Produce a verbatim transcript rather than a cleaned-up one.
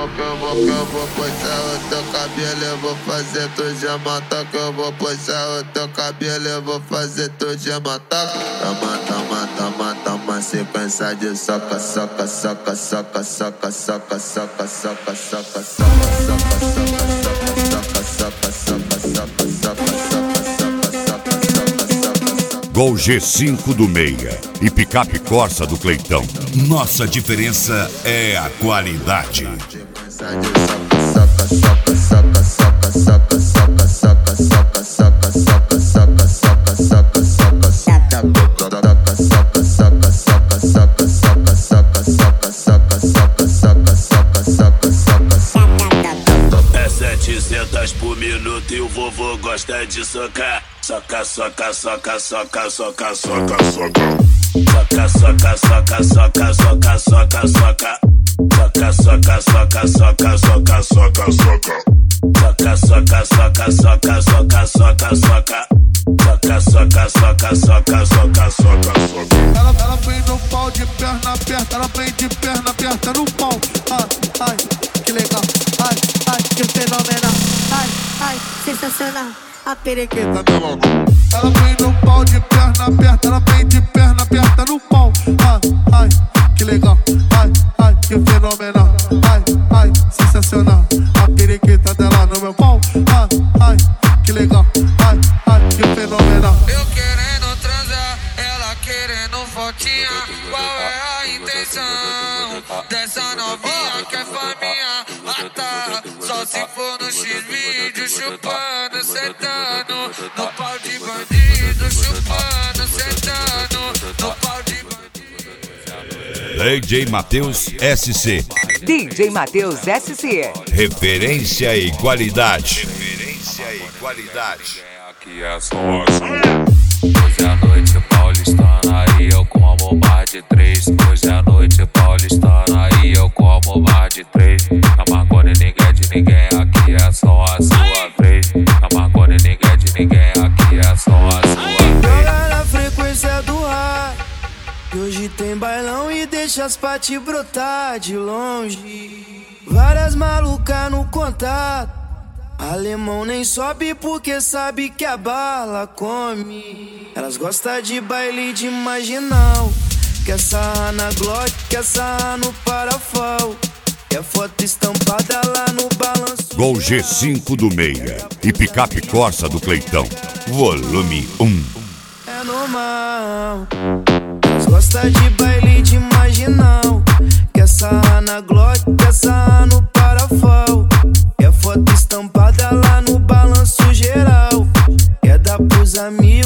vou, que eu vou, que eu vou puxar o teu cabelo, eu vou fazer tu gemata. Que eu vou puxar o teu cabelo, eu vou fazer tu gemata. Toma, toma, toma, toma, sequência de soca, soca, soca, soca, soca, soca, soca, soca, soca, soca, soca, soca, soca, soca, soca. Gol G cinco do Meia e picape Corsa do Cleitão. Nossa diferença é a qualidade. É setecentos por minuto e o vovô gosta de socar. Soca, soca, soca, soca, soca, soca, soca. Soca, soca, soca, soca, soca, soca, soca. Soca, soca, soca, soca, soca, soca, soca. Soca, soca, soca, soca, soca, soca, soca. Soca, soca, soca, soca, soca, soca, soca. Ela, ela vem no pau de perna aberta, ela vem de perna aberta no pau. Ai, ai, que legal. Ai, ai, que fenomenal. Ai, ai, sensacional. A perequeta dela. Ela vem no pau de perna aberta, ela vem de perna aberta no pau. Ai, ai, que legal. Ai, ai, que fenomenal. Ai, ai, sensacional. A perequeta dela no meu pau. Ai, ai, que legal. Ai, ai, que fenomenal. Eu querendo transar, ela querendo fotinha. Qual é a intenção dessa novinha que é faminha? Ah tá, só se for no X-Vídeo, chupando, sentando no pau de bandido, chupando, sentando no pau de bandido. D J Matheus S C. D J Matheus S C. Referência e qualidade. Referência e qualidade. Aqui é só hoje é noite paulistana e eu como mais de três. Hoje é noite paulistana e eu como mais de três. Na Marconi ninguém é de ninguém, aqui é só a sua vez. Na Marconi ninguém é de ninguém, aqui é só a sua vez. Joga na frequência do ar, e hoje tem bailão e deixa as paty brotar de longe. Várias malucas no contato, alemão nem sobe porque sabe que a bala come. Elas gostam de baile de marginal, quer sarrar na Glock, quer sarrar no Parafal. Quer foto estampada lá no balanço. Gol G cinco do Meia e picape Corsa do Cleitão. Volume um. É normal. Elas gostam de baile de marginal, quer sarrar na Glock, quer sarrar no Parafal. Quer foto estampada lá no balanço geral, quer dar pros amigos.